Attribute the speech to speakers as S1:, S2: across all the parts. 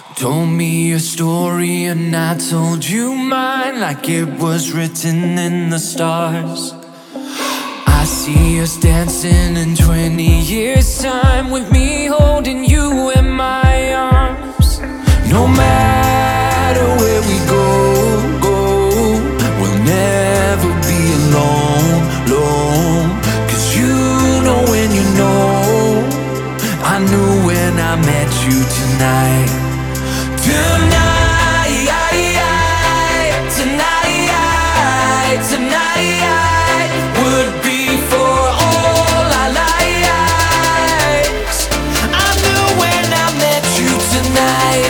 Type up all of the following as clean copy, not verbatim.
S1: Told me your story and I told you mine, like it was written in the stars. I see us dancing in 20 years' time, with me holding you in my arms. No matter where we go, we'll never be alone, alone. 'Cause you know when you know, I knew when I met you tonight. Tonight, tonight would be for all our lives. I knew when I met you tonight.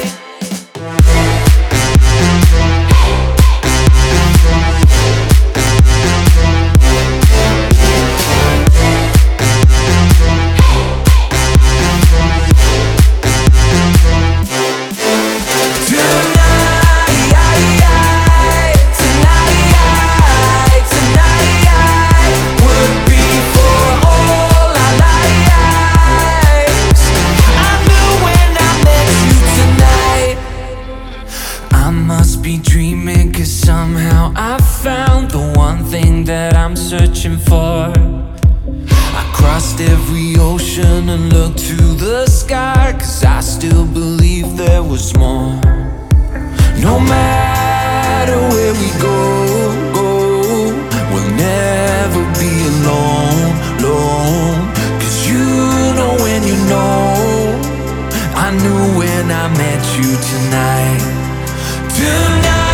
S1: Be dreaming, 'cause somehow I found the one thing that I'm searching for. I crossed every ocean and looked to the sky, 'cause I still believe there was more. No matter where we go, we'll never be alone, alone. 'Cause you know when you know, I knew when I met you tonight. Tonight